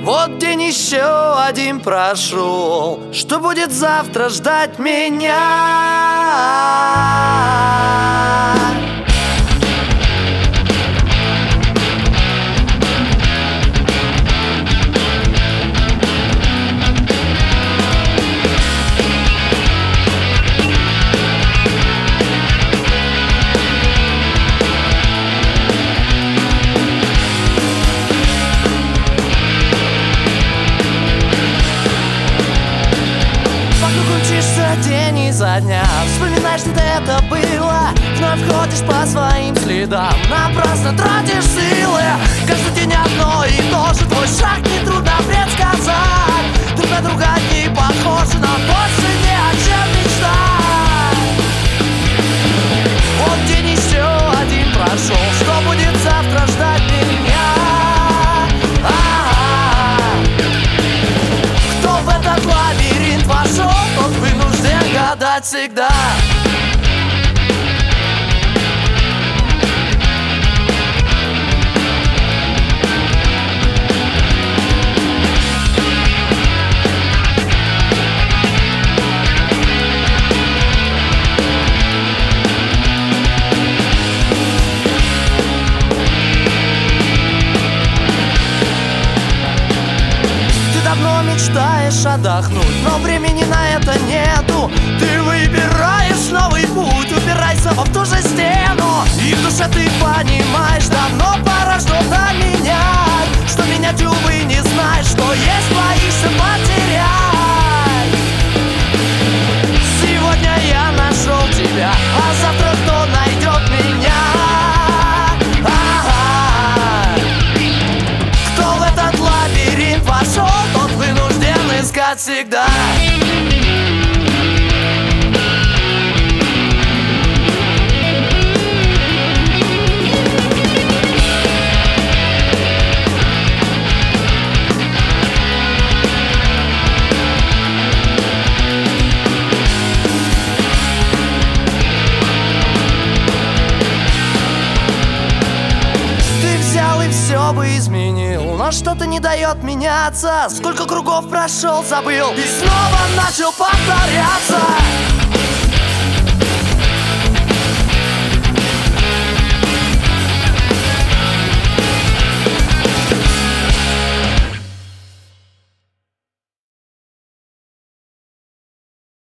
Вот день еще один прошел. Что будет завтра ждать меня? День изо дня вспоминаешь, что это было. Вновь ходишь по своим следам, напрасно тратишь силы. Каждый день одно и то же, твой шаг нетрудно предсказать. Друг на друга не похожи, но больше не о чем мечтать. Вот день еще один прошел. Что будет завтра ждать меня? Кто в этот лабиринт вошел, тот вынужден гадать всегда. Давно мечтаешь отдохнуть, но времени на это нету. Ты выбираешь новый путь, упирайся в ту же стену. И в душе ты понимаешь, давно пора что-то менять. Что менять, увы, не знаешь, что есть, боишься потерять. Сегодня я нашел тебя, а завтра кто найдет меня? Кто в этот лабиринт вошел, тот вынужден искать всегда. Все бы изменил, но что-то не дает меняться. Сколько кругов прошел, забыл, и снова начал повторяться.